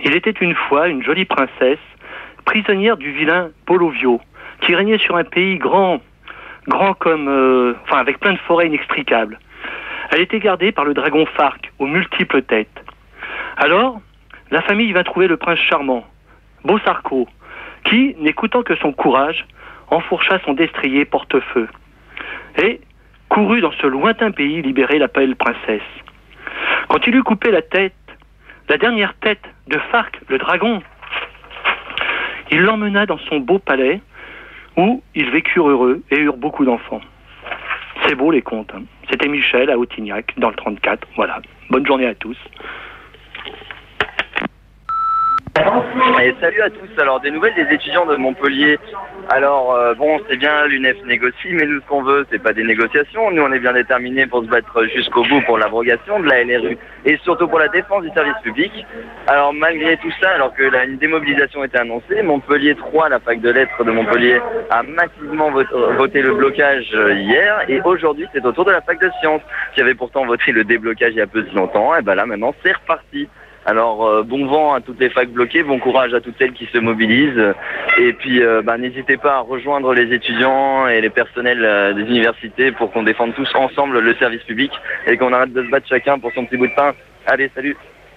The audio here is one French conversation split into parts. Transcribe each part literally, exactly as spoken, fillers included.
Il était une fois une jolie princesse, prisonnière du vilain Polovio, qui régnait sur un pays grand, grand comme, euh, enfin avec plein de forêts inextricables. Elle était gardée par le dragon Farc, aux multiples têtes. Alors, la famille va trouver le prince charmant, Bossarco, qui, n'écoutant que son courage, enfourcha son destrier porte-feu et courut dans ce lointain pays libérer la belle princesse. Quand il eut coupé la tête, la dernière tête de Farc, le dragon, il l'emmena dans son beau palais où ils vécurent heureux et eurent beaucoup d'enfants. C'est beau les contes. Hein. C'était Michel à Autignac dans le trente-quatre. Voilà. Bonne journée à tous. Et salut à tous. Alors, des nouvelles des étudiants de Montpellier. Alors, euh, bon, c'est bien, l'U N E F négocie, mais nous, ce qu'on veut, c'est pas des négociations. Nous, on est bien déterminés pour se battre jusqu'au bout pour l'abrogation de la L R U et surtout pour la défense du service public. Alors, malgré tout ça, alors que la, une démobilisation était annoncée, Montpellier trois, la fac de lettres de Montpellier, a massivement voté, voté le blocage hier. Et aujourd'hui, c'est au tour de la fac de sciences, qui avait pourtant voté le déblocage il y a peu si longtemps. Et ben là, maintenant, c'est reparti. Alors euh, bon vent à toutes les facs bloquées, bon courage à toutes celles qui se mobilisent et puis euh, bah, n'hésitez pas à rejoindre les étudiants et les personnels euh, des universités pour qu'on défende tous ensemble le service public et qu'on arrête de se battre chacun pour son petit bout de pain. Allez, salut.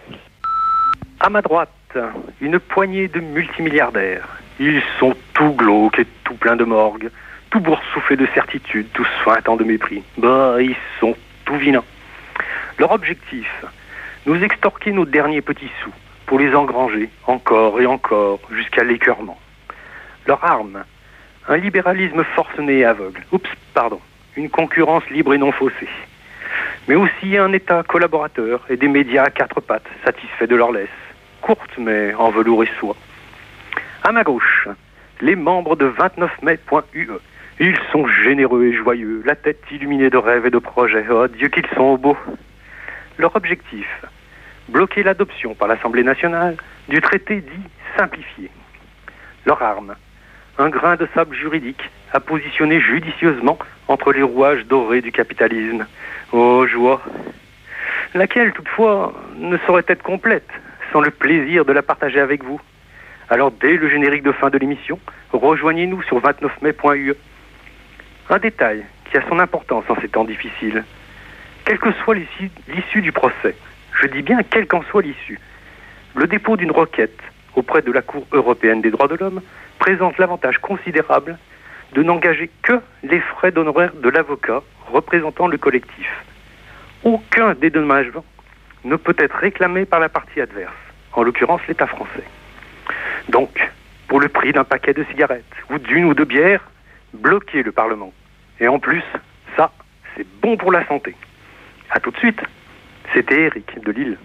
À ma droite, une poignée de multimilliardaires. Ils sont tout glauques et tout pleins de morgue, tout boursouflés de certitude, tout sointants de mépris. Bah, ils sont tout vilains. Leur objectif, nous extorquer nos derniers petits sous pour les engranger encore et encore jusqu'à l'écœurement. Leur arme, un libéralisme forcené et aveugle. Oups, pardon, une concurrence libre et non faussée. Mais aussi un État collaborateur et des médias à quatre pattes satisfaits de leur laisse, courte mais en velours et soie. À ma gauche, les membres de vingt-neuf mai point U E. Ils sont généreux et joyeux, la tête illuminée de rêves et de projets. Oh Dieu qu'ils sont beaux. Leur objectif, bloquer l'adoption par l'Assemblée nationale du traité dit simplifié. Leur arme, un grain de sable juridique à positionner judicieusement entre les rouages dorés du capitalisme. Oh joie, laquelle toutefois ne saurait être complète sans le plaisir de la partager avec vous. Alors dès le générique de fin de l'émission, rejoignez-nous sur vingt-neuf mai point U E. Un détail qui a son importance en ces temps difficiles. Quelle que soit l'issue, l'issue du procès, je dis bien quelle qu'en soit l'issue, le dépôt d'une requête auprès de la Cour européenne des droits de l'homme présente l'avantage considérable de n'engager que les frais d'honoraires de l'avocat représentant le collectif. Aucun dédommagement ne peut être réclamé par la partie adverse, en l'occurrence l'État français. Donc, pour le prix d'un paquet de cigarettes ou d'une ou deux bières, bloquez le Parlement. Et en plus, ça, c'est bon pour la santé. A tout de suite. C'était Eric de Lille.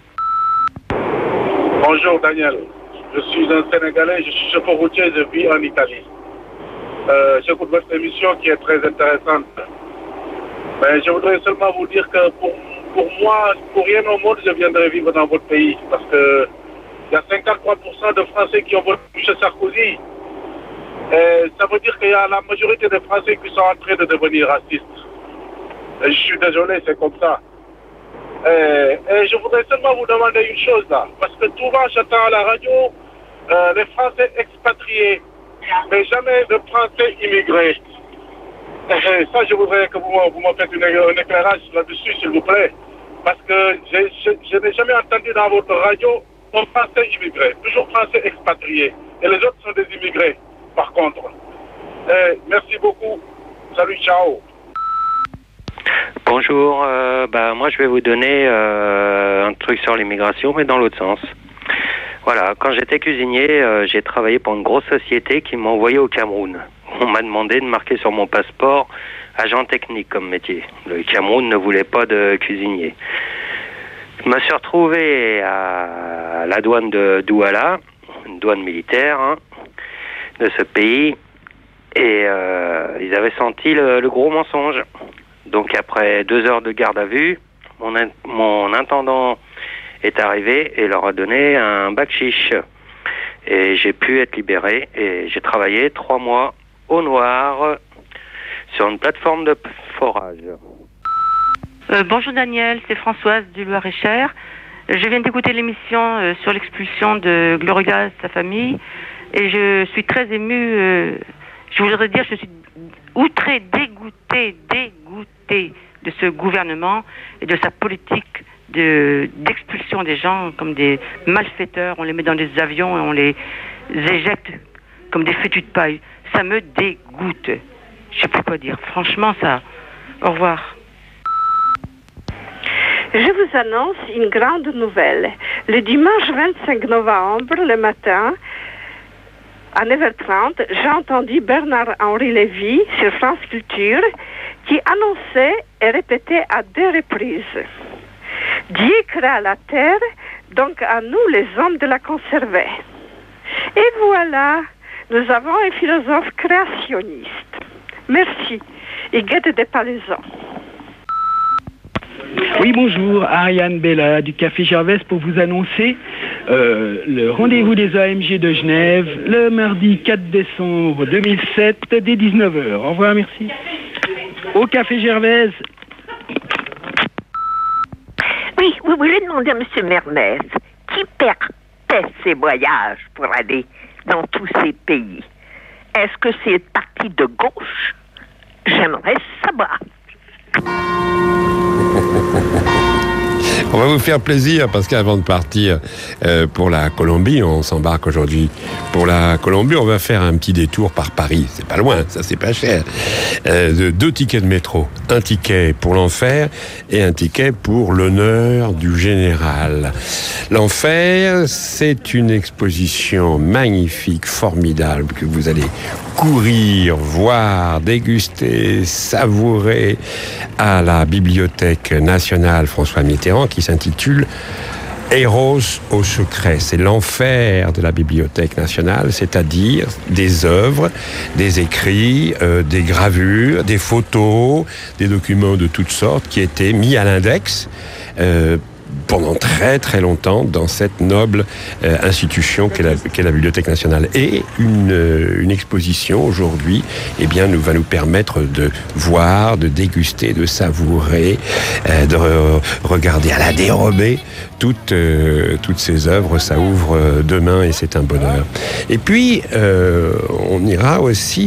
Bonjour Daniel, je suis un Sénégalais, je suis chauffeur routier, je vis en Italie. Euh, j'écoute votre émission qui est très intéressante. Mais je voudrais seulement vous dire que pour, pour moi, pour rien au monde, je viendrai vivre dans votre pays. Parce que il y a cinquante-trois pour cent de Français qui ont voté M. Sarkozy. Et ça veut dire qu'il y a la majorité des Français qui sont en train de devenir racistes. Et je suis désolé, c'est comme ça. Et, et je voudrais seulement vous demander une chose là, parce que souvent j'entends à la radio euh, les Français expatriés, mais jamais de Français immigrés. Et ça, je voudrais que vous, vous me faites une, un éclairage là-dessus, s'il vous plaît, parce que je, je, je n'ai jamais entendu dans votre radio un Français immigré, toujours Français expatriés, et les autres sont des immigrés, par contre. Et merci beaucoup. Salut, ciao. Bonjour, euh, bah, moi je vais vous donner euh, un truc sur l'immigration, mais dans l'autre sens. Voilà, quand j'étais cuisinier, euh, j'ai travaillé pour une grosse société qui m'a envoyé au Cameroun. On m'a demandé de marquer sur mon passeport agent technique comme métier. Le Cameroun ne voulait pas de cuisinier. Je me suis retrouvé à la douane de Douala, une douane militaire hein, de ce pays, et euh, ils avaient senti le, le gros mensonge. Donc après deux heures de garde à vue, mon, in- mon intendant est arrivé et leur a donné un bac chiche. Et j'ai pu être libéré et j'ai travaillé trois mois au noir sur une plateforme de forage. Euh, bonjour Daniel, c'est Françoise du Loir-et-Cher. Je viens d'écouter l'émission euh, sur l'expulsion de Gloria et sa famille et je suis très émue. Euh, je voudrais dire, je suis outrée, dégoûtée, dégoûtée de ce gouvernement et de sa politique de, d'expulsion des gens comme des malfaiteurs. On les met dans des avions et on les éjecte comme des fétus de paille. Ça me dégoûte. Je sais plus quoi dire. Franchement, ça... Au revoir. Je vous annonce une grande nouvelle. Le dimanche vingt-cinq novembre, le matin, à neuf heures trente, j'ai entendu Bernard-Henri Lévy sur France Culture qui annonçait et répétait à deux reprises. Dieu créa la terre, donc à nous les hommes de la conserver. Et voilà, nous avons un philosophe créationniste. Merci. Et guette des Palaisans. Oui, bonjour, Ariane Bella du Café Gervais pour vous annoncer euh, le rendez-vous des A M G de Genève le mardi quatre décembre deux mille sept dès dix-neuf heures. Au revoir, merci. Au Café Gervais. Oui, oui, oui, je demandais à M. Mermez qui partait ses voyages pour aller dans tous ces pays. Est-ce que c'est parti de gauche? J'aimerais savoir. On va vous faire plaisir parce qu'avant de partir euh, pour la Colombie, on s'embarque aujourd'hui pour la Colombie. On va faire un petit détour par Paris. C'est pas loin, ça c'est pas cher. Euh, de deux tickets de métro. Un ticket pour l'enfer et un ticket pour l'honneur du général. L'enfer, c'est une exposition magnifique, formidable que vous allez courir, voir, déguster, savourer à la Bibliothèque nationale François Mitterrand qui s'intitule Héros au secret. C'est l'enfer de la Bibliothèque nationale, c'est-à-dire des œuvres, des écrits, euh, des gravures, des photos, des documents de toutes sortes qui étaient mis à l'index euh, pendant très très longtemps dans cette noble euh, institution qu'est la, qu'est la Bibliothèque nationale. Et une, euh, une exposition aujourd'hui eh bien, nous, va nous permettre de voir, de déguster, de savourer, euh, de re- regarder à la dérobée toutes, euh, toutes ces œuvres. Ça ouvre euh, demain et c'est un bonheur. Et puis, euh, on ira aussi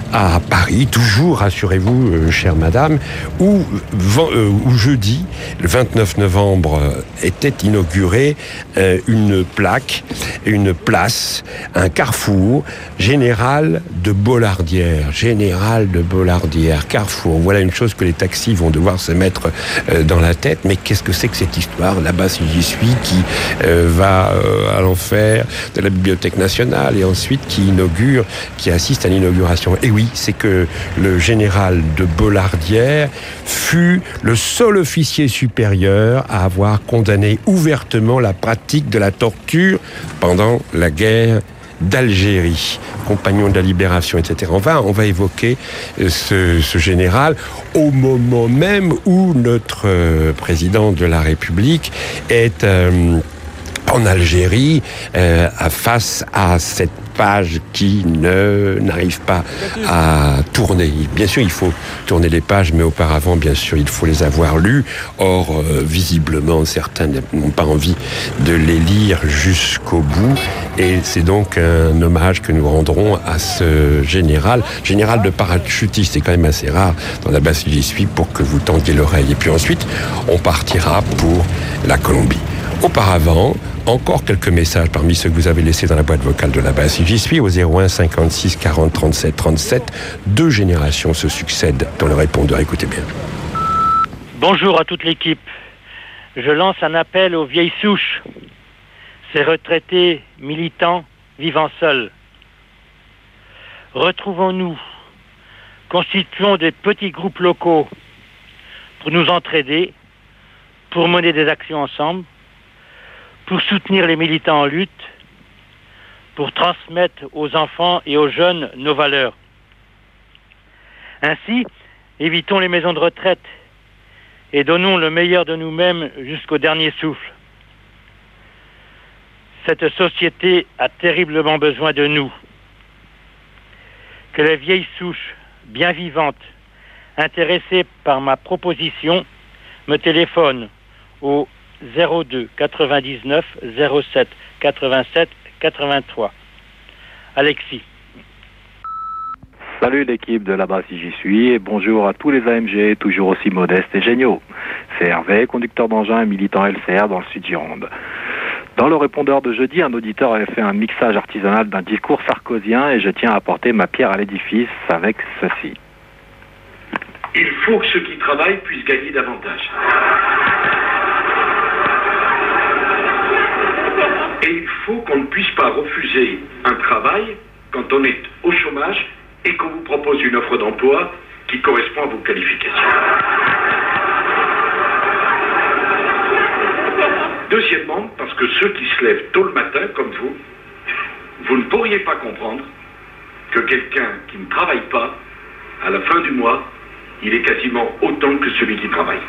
à Paris, toujours, rassurez-vous, euh, chère madame, où, euh, où jeudi, le vingt-neuf novembre, était inaugurée euh, une plaque, une place, un carrefour, Général de Bollardière. Général de Bollardière, carrefour. Voilà une chose que les taxis vont devoir se mettre euh, dans la tête. Mais qu'est-ce que c'est que cette histoire là-bas, si j'y suis, qui euh, va euh, à l'enfer de la Bibliothèque nationale et ensuite qui inaugure, qui assiste à l'inauguration. Et oui, c'est que le général de Bollardière fut le seul officier supérieur à avoir condamné ouvertement la pratique de la torture pendant la guerre d'Algérie, compagnon de la libération, et cetera. On va, on va évoquer ce, ce général au moment même où notre euh, président de la République est euh, en Algérie euh, face à cette page qui ne n'arrive pas à tourner. Bien sûr, il faut tourner les pages, mais auparavant, bien sûr, il faut les avoir lues. Or, euh, visiblement, certains n'ont pas envie de les lire jusqu'au bout. Et c'est donc un hommage que nous rendrons à ce général. Général de parachutiste, c'est quand même assez rare dans la base où j'y suis pour que vous tendiez l'oreille. Et puis ensuite, on partira pour la Colombie. Auparavant, encore quelques messages parmi ceux que vous avez laissés dans la boîte vocale de la base. Si j'y suis, au zéro un cinquante-six quarante trente-sept trente-sept, deux générations se succèdent dans le répondeur. Écoutez bien. Bonjour à toute l'équipe. Je lance un appel aux vieilles souches, ces retraités militants vivant seuls. Retrouvons-nous, constituons des petits groupes locaux pour nous entraider, pour mener des actions ensemble, pour soutenir les militants en lutte, pour transmettre aux enfants et aux jeunes nos valeurs. Ainsi, évitons les maisons de retraite et donnons le meilleur de nous-mêmes jusqu'au dernier souffle. Cette société a terriblement besoin de nous. Que les vieilles souches, bien vivantes, intéressées par ma proposition, me téléphonent au zéro deux quatre-vingt-dix-neuf zéro sept quatre-vingt-sept quatre-vingt-trois. Alexis. Salut l'équipe de là-bas si j'y suis et bonjour à tous les A M G toujours aussi modestes et géniaux. C'est Hervé, conducteur d'engin et militant L C R dans le Sud-Gironde. Dans le répondeur de jeudi, un auditeur avait fait un mixage artisanal d'un discours sarkozien et je tiens à apporter ma pierre à l'édifice avec ceci. Il faut que ceux qui travaillent puissent gagner davantage. Et il faut qu'on ne puisse pas refuser un travail quand on est au chômage et qu'on vous propose une offre d'emploi qui correspond à vos qualifications. Deuxièmement, parce que ceux qui se lèvent tôt le matin, comme vous, vous ne pourriez pas comprendre que quelqu'un qui ne travaille pas, à la fin du mois, il est quasiment autant que celui qui travaille.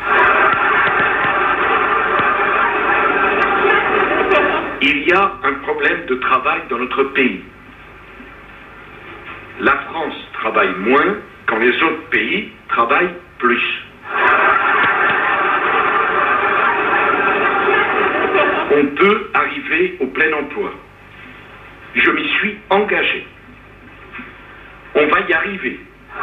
Il y a un problème de travail dans notre pays. La France travaille moins quand les autres pays travaillent plus. On peut arriver au plein emploi. Je m'y suis engagé. On va y arriver.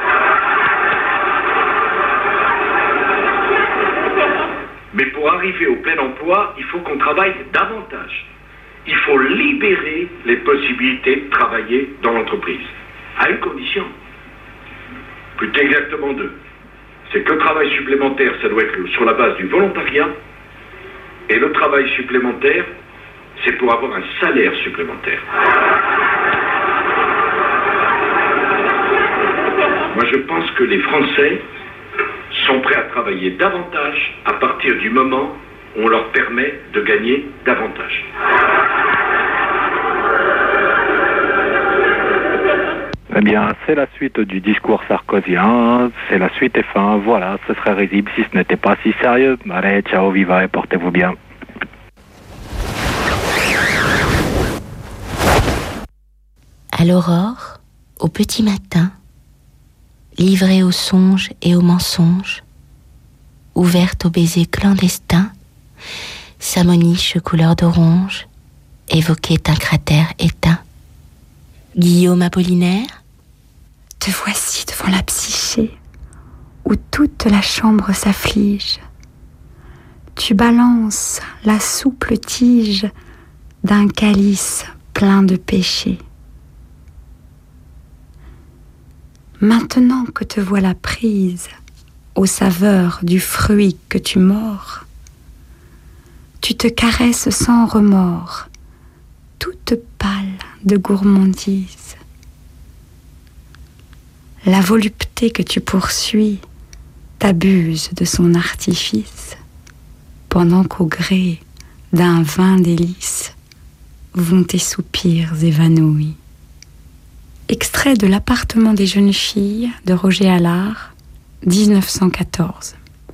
Mais pour arriver au plein emploi, il faut qu'on travaille davantage. Il faut libérer les possibilités de travailler dans l'entreprise. À une condition. Plus exactement deux. C'est que le travail supplémentaire, ça doit être sur la base du volontariat. Et le travail supplémentaire, c'est pour avoir un salaire supplémentaire. Moi, je pense que les Français sont prêts à travailler davantage à partir du moment où on leur permet de gagner davantage. Eh bien, c'est la suite du discours sarkozien, c'est la suite et fin, voilà, ce serait risible si ce n'était pas si sérieux. Allez, ciao, viva et portez-vous bien. À l'aurore, au petit matin, livrée aux songes et aux mensonges, ouverte aux baisers clandestins, sa moniche couleur d'orange évoquait un cratère éteint. Guillaume Apollinaire. Te voici devant la psyché, où toute la chambre s'afflige. Tu balances la souple tige d'un calice plein de péchés. Maintenant que te voilà prise aux saveurs du fruit que tu mords, tu te caresses sans remords, toute pâle de gourmandise. La volupté que tu poursuis t'abuse de son artifice, pendant qu'au gré d'un vin délice vont tes soupirs évanouis. Extrait de L'appartement des jeunes filles de Roger Allard, dix-neuf cent quatorze.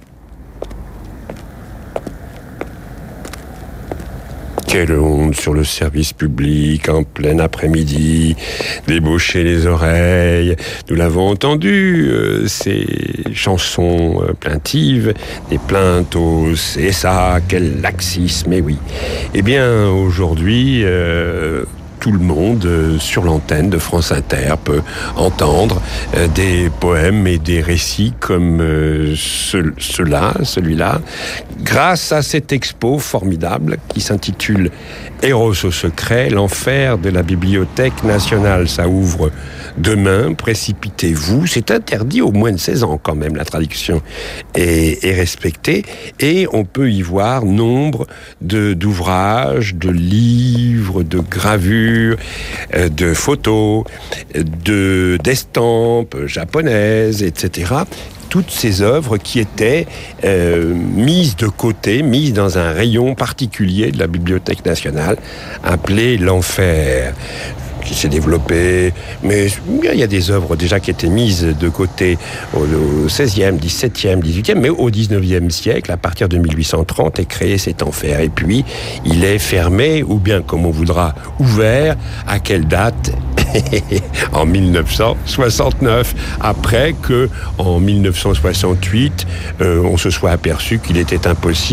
Quelle honte sur le service public en plein après-midi, débaucher les oreilles. Nous l'avons entendu, euh, ces chansons euh, plaintives, des plaintes au C S A, quel laxisme, mais oui. Eh bien, aujourd'hui, euh, tout le monde euh, sur l'antenne de France Inter peut entendre euh, des poèmes et des récits comme euh, ce, ceux-là, celui-là, grâce à cette expo formidable qui s'intitule Héros au secret, l'enfer de la Bibliothèque nationale. Ça ouvre demain, précipitez-vous. C'est interdit aux moins de seize ans quand même, la traduction est, est respectée. Et on peut y voir nombre de, d'ouvrages, de livres, de gravures, de photos, de, d'estampes japonaises, et cetera. Toutes ces œuvres qui étaient euh, mises de côté, mises dans un rayon particulier de la Bibliothèque nationale, appelé l'enfer, qui s'est développé, mais il y a des œuvres déjà qui étaient mises de côté au seizième, dix-septième, dix-huitième, mais au dix-neuvième siècle, à partir de mille huit cent trente, est créé cet enfer. Et puis, il est fermé, ou bien, comme on voudra, ouvert, à quelle date ? En mille neuf cent soixante-neuf, après que, en mille neuf cent soixante-huit, euh, on se soit aperçu qu'il était impossible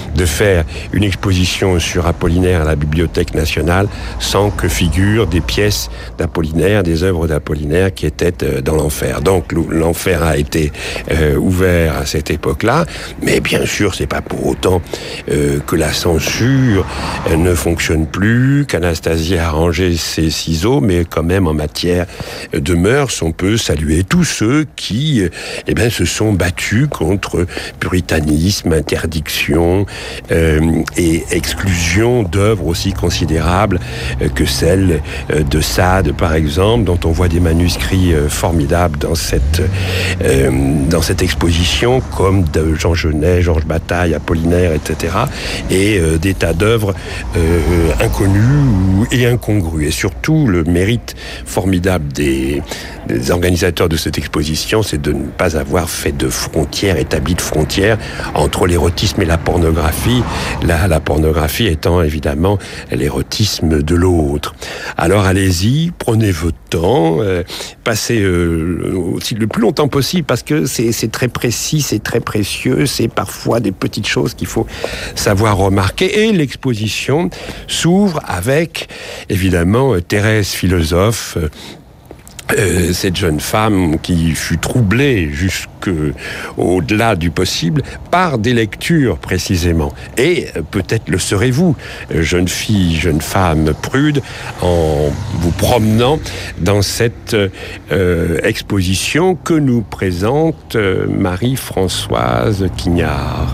de faire une exposition sur Apollinaire à la Bibliothèque nationale sans que figurent des pièces d'Apollinaire, des œuvres d'Apollinaire qui étaient euh, dans l'enfer. Donc l'enfer a été euh, ouvert à cette époque-là, mais bien sûr, c'est pas pour autant euh, que la censure euh, ne fonctionne plus, qu'Anastasie a rangé ses ciseaux, mais quand même en matière de mœurs, on peut saluer tous ceux qui euh, eh ben, se sont battus contre puritanisme, interdiction euh, et exclusion d'œuvres aussi considérables euh, que celles euh, de Sade, par exemple, dont on voit des manuscrits euh, formidables dans cette, euh, dans cette exposition, comme de Jean Genet, Georges Bataille, Apollinaire, et cetera, et euh, des tas d'œuvres euh, inconnues et incongrues. Et surtout, le mérite formidable des, des organisateurs de cette exposition, c'est de ne pas avoir fait de frontières, établi de frontières entre l'érotisme et la pornographie, la, la pornographie étant évidemment l'érotisme de l'autre. Alors allez-y, prenez votre temps, euh, passez euh, aussi le plus longtemps possible, parce que c'est, c'est très précis, c'est très précieux, c'est parfois des petites choses qu'il faut savoir remarquer. Et l'exposition s'ouvre avec, évidemment, Thérèse philosophe, euh, Euh, cette jeune femme qui fut troublée jusqu'au-delà du possible par des lectures précisément. Et euh, peut-être le serez-vous, jeune fille, jeune femme prude, en vous promenant dans cette euh, exposition que nous présente euh, Marie-Françoise Quignard.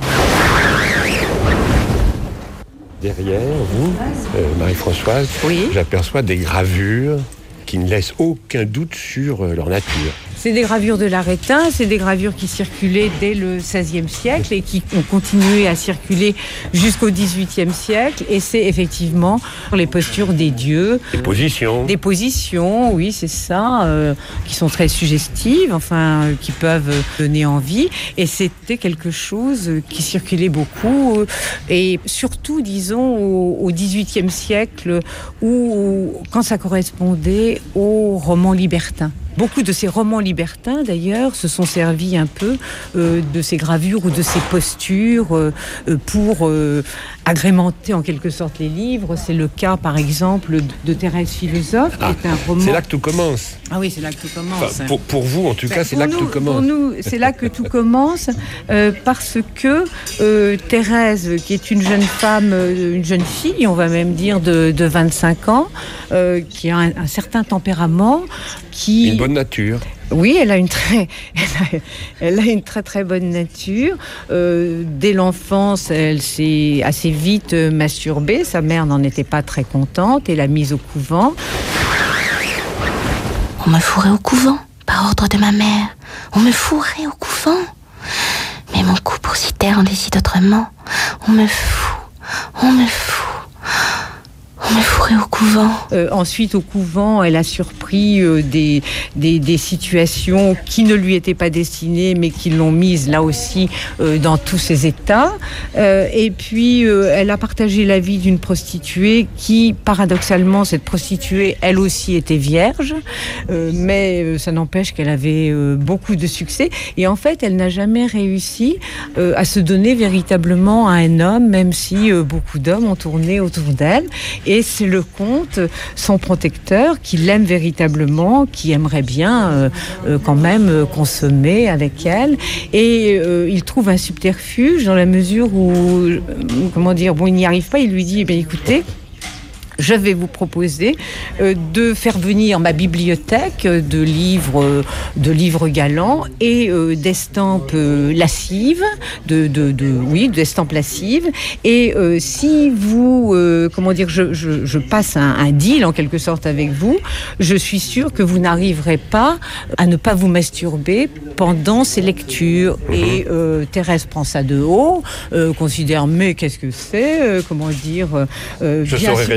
Derrière vous, euh, Marie-Françoise, oui. J'aperçois des gravures qui ne laissent aucun doute sur leur nature. C'est des gravures de l'Arétin, c'est des gravures qui circulaient dès le seizième siècle et qui ont continué à circuler jusqu'au dix-huitième siècle. Et c'est effectivement les postures des dieux. Des positions. Des positions, oui, c'est ça, euh, qui sont très suggestives, enfin, euh, qui peuvent donner envie. Et c'était quelque chose qui circulait beaucoup. Euh, et surtout, disons, au, au dix-huitième siècle, où, quand ça correspondait aux romans libertins. Beaucoup de ces romans libertins, d'ailleurs, se sont servis un peu euh, de ces gravures ou de ces postures euh, pour euh, agrémenter en quelque sorte les livres. C'est le cas, par exemple, de, de Thérèse philosophe, qui ah, est un roman... C'est là que tout commence. Ah oui, c'est là que tout commence. Enfin, pour, pour vous, en tout ben, cas, c'est là nous, que tout commence. Pour nous, c'est là que tout commence, euh, parce que euh, Thérèse, qui est une jeune femme, euh, une jeune fille, on va même dire de, de vingt-cinq ans, euh, qui a un, un certain tempérament, qui... Une bonne nature. Oui, elle a une très, elle a, elle a une très très bonne nature. Euh, dès l'enfance, elle s'est assez vite masturbée. Sa mère n'en était pas très contente et l'a mise au couvent. On me fourrait au couvent, par ordre de ma mère. On me fourrait au couvent. Mais mon cou pour si taire en décide autrement. On me fout, on me fout. On me fourrait au couvent. Euh, ensuite, au couvent, elle a surpris euh, des, des, des situations qui ne lui étaient pas destinées, mais qui l'ont mise là aussi euh, dans tous ses états. Euh, et puis, euh, elle a partagé la vie d'une prostituée qui, paradoxalement, cette prostituée, elle aussi était vierge, euh, mais euh, ça n'empêche qu'elle avait euh, beaucoup de succès. Et en fait, elle n'a jamais réussi euh, à se donner véritablement à un homme, même si euh, beaucoup d'hommes ont tourné autour d'elle. Et c'est le comte, son protecteur, qui l'aime véritablement, qui aimerait bien euh, euh, quand même euh, consommer avec elle. Et euh, il trouve un subterfuge dans la mesure où, euh, comment dire, bon, il n'y arrive pas. Il lui dit, eh bien, écoutez, je vais vous proposer euh, de faire venir ma bibliothèque de livres, euh, de livres galants et euh, d'estampes euh, lascives, de, de, de, oui, d'estampes lascives. Et euh, si vous, euh, comment dire, je, je, je passe un, un deal en quelque sorte avec vous, je suis sûre que vous n'arriverez pas à ne pas vous masturber pendant ces lectures. Mmh. Et euh, Thérèse prend ça de haut, euh, considère mais qu'est-ce que c'est, euh, comment dire, euh, je bien, saurais résister. Bien,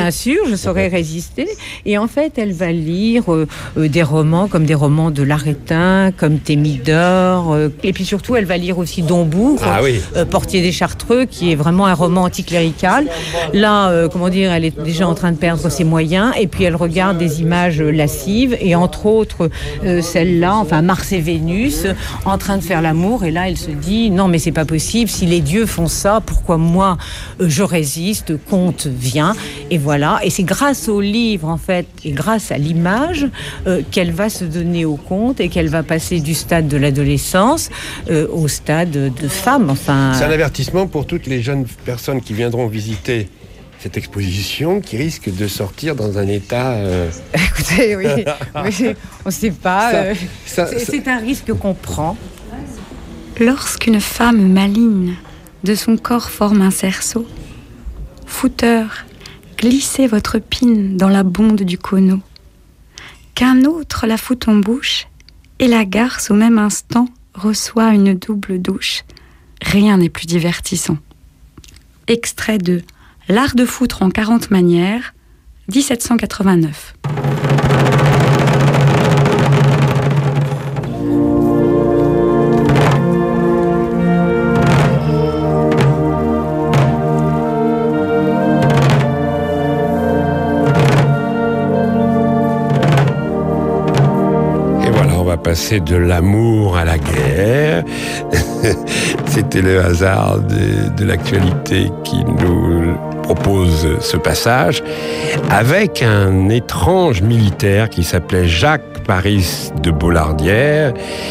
bien sûr, je saurais résister. Et en fait, elle va lire euh, euh, des romans comme des romans de Larétin, comme Thémidore, euh, et puis surtout, elle va lire aussi Dombourg, Ah oui. euh, Portier des Chartreux, qui est vraiment un roman anticlérical. Là, euh, comment dire, elle est déjà en train de perdre ses moyens, et puis elle regarde des images lascives, et entre autres, euh, celle-là, enfin Mars et Vénus, euh, en train de faire l'amour, et là, elle se dit, non, mais c'est pas possible, si les dieux font ça, pourquoi moi, euh, je résiste, Comte vient, et voilà. Et c'est grâce au livre, en fait, et grâce à l'image, euh, qu'elle va se donner au conte, et qu'elle va passer du stade de l'adolescence euh, au stade de femme, enfin... C'est un avertissement pour toutes les jeunes personnes qui viendront visiter cette exposition, qui risque de sortir dans un état... Euh... Écoutez, oui, oui, on ne sait pas. Ça, euh, ça, c'est, ça... c'est un risque qu'on prend. Lorsqu'une femme maligne de son corps forme un cerceau, fouteur, glissez votre pine dans la bonde du coneau. Qu'un autre la fout en bouche, et la garce au même instant reçoit une double douche. Rien n'est plus divertissant. Extrait de L'art de foutre en quarante manières, dix-sept cent quatre-vingt-neuf. Passer de l'amour à la guerre. C'était le hasard de, de l'actualité qui nous propose ce passage, avec un étrange militaire qui s'appelait Jacques Paris de Bollardière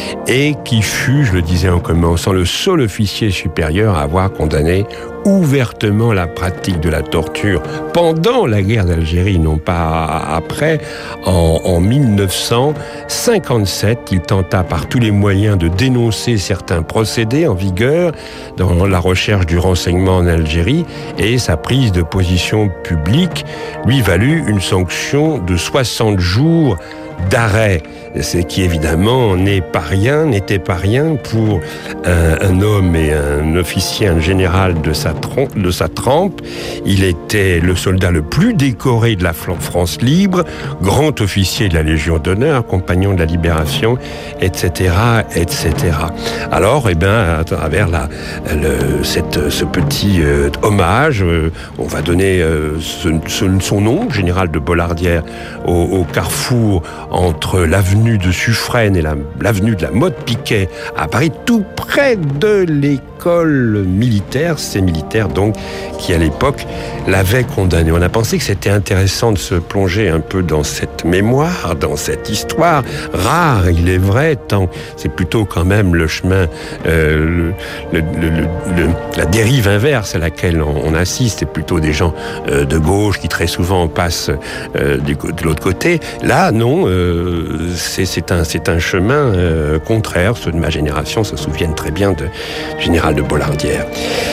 et qui fut, je le disais en commençant, le seul officier supérieur à avoir condamné ouvertement la pratique de la torture pendant la guerre d'Algérie, non pas après. En, en mille neuf cent cinquante-sept, il tenta par tous les moyens de dénoncer certains procédés en vigueur dans la recherche du renseignement en Algérie, et sa prise de position publique lui valut une sanction de soixante jours d'arrêt, ce qui évidemment n'est pas rien, n'était pas rien pour un, un homme et un officier, un général de sa, trompe, de sa trempe. Il était le soldat le plus décoré de la France libre, grand officier de la Légion d'honneur, compagnon de la Libération, et cetera, et cetera. Alors, eh bien, à travers la, le, cette, ce petit euh, hommage, euh, on va donner euh, ce, ce, son nom, général de Bollardière, au, au carrefour entre l'avenue de Suffren et la, l'avenue de la Motte-Piquet à Paris, tout près de l'école militaire, ces militaires donc qui à l'époque l'avaient condamné. On a pensé que c'était intéressant de se plonger un peu dans cette mémoire, dans cette histoire rare, il est vrai, tant c'est plutôt quand même le chemin, euh, le, le, le, le, la dérive inverse à laquelle on, on assiste, c'est plutôt des gens euh, de gauche qui très souvent passent euh, du, de l'autre côté. Là, non, euh, c'est, c'est, un, c'est un chemin euh, contraire. Ceux de ma génération se souviennent très bien de général de Bollardière.